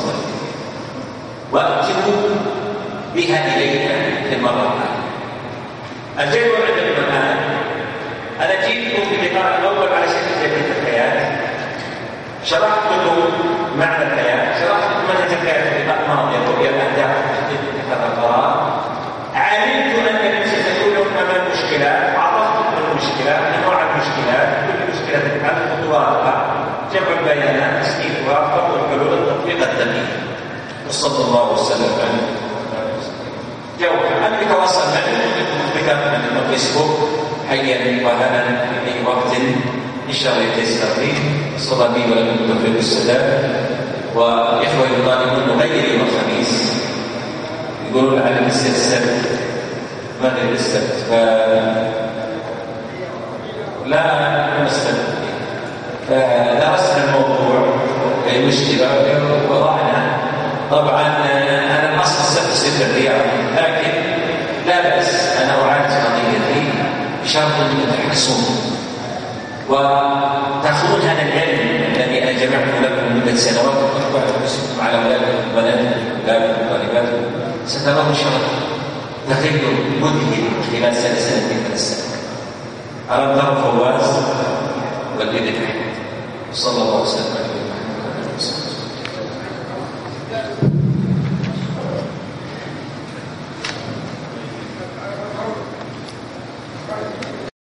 وأكتبوا بها إليك للمرة الجدول عندكم الآن. أنا جيتكم في اللقاء الأول على شكل جديد في الحياة، شرحت لكم معنى الحياة، شرحت لكم منهج الحياة في اللقاء الماضي وهي الأهداف اتخاذ القرار. علمت أنكم ستكونون أمام مشكلات، عرفتكم المشكلات، أنواع المشكلات، كل مشكلة تتحل، خطواتها، جمع البيانات، تسكيتها، فرض الحلول، التطبيق الدقيق. وصلى الله وسلم على جواب. أنا بتواصل معكم بكم من الفيسبوك حيا وهلا في أي وقت إن شاء الله يتيسر لي. صلى بي ولكم التوفيق والسداد. وإخوة يطالبون نغير يوم الخميس، يقولون على السبت، ماذا السبت؟ لا السبت، فدرسنا الموضوع أي مشكلة وضعنا. طبعا أنا الأصل السبت الرياض، لكن لا بأس أنا أعالج قضيتي بشرط أن تحكسون وتأخذون هذا العلم الذي أنا جمعته لكم مدة سنوات وأخبرت باسمكم على أولادكم وبناتكم وطلابكم وطالباتكم. سترون إن شاء الله تغير مذهل خلال سنتين 3 سنوات. على الضرب فواز والإذن. صلى الله عليه وسلم.